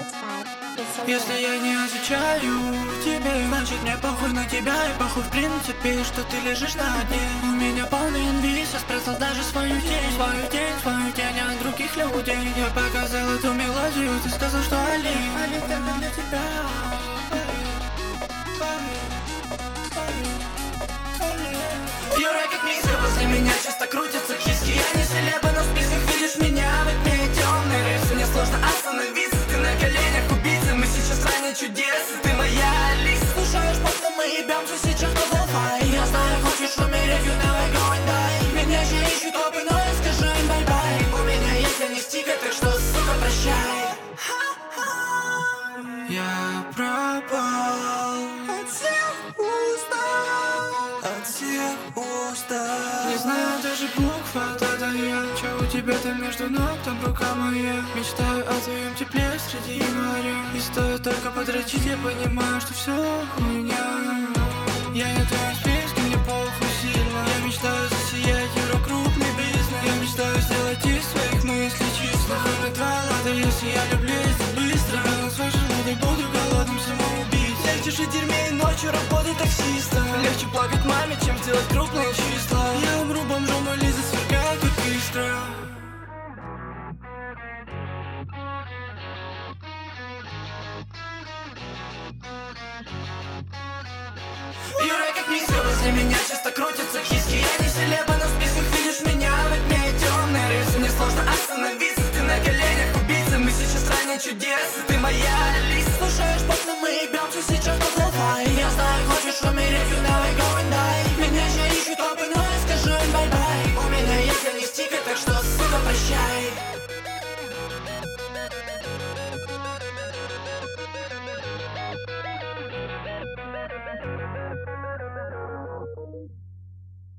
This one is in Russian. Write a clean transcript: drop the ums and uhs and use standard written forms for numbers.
Если я не отвечаю тебе, значит мне похуй на тебя. И похуй в принципе, что ты лежишь на дне. У меня полный инвиз, я спрятал даже свою тень. Свою тень от других людей. Я показал эту мелодию, ты сказал, что Али только для тебя. Юра, как миска, возле меня часто крутятся киски. Я не селеба, но в списках видишь меня. В окне темный рейс, мне сложно остановиться. Ты на коленях убийца, мы сейчас в стране чудес. И ты моя Алиса. Слушаешь, просто мы ебемся сейчас на Wi-Fi. Я знаю, хочешь умереть, you never go and die. Меня же ищут опы, но я скажу им бай-бай. У меня есть для них стикер, так что, сука, прощай. Я пропал от всех устал, от всех устал. Не знаю даже букв, а это я. Че у тебя там между ног, там рука моя. Мечтаю о твоем тепле среди января. И стоит только подрочить, я понимаю, что все хуйня. Я не твой список, мне похуй сильно. Я мечтаю засиять, Юра, крупный бизнес. Я мечтаю сделать из своих мыслей чисто. Хуй на твоя лада, если я люблю, это быстро. Но свой желудок буду голодным самоубийцей. Легче жить в дерьме и ночью работать таксистом. Легче плакать маме, чем сделать крупные числа. Я умру бомжом, и Лиза сверкает как искра. Юра, как миска, возле меня часто крутят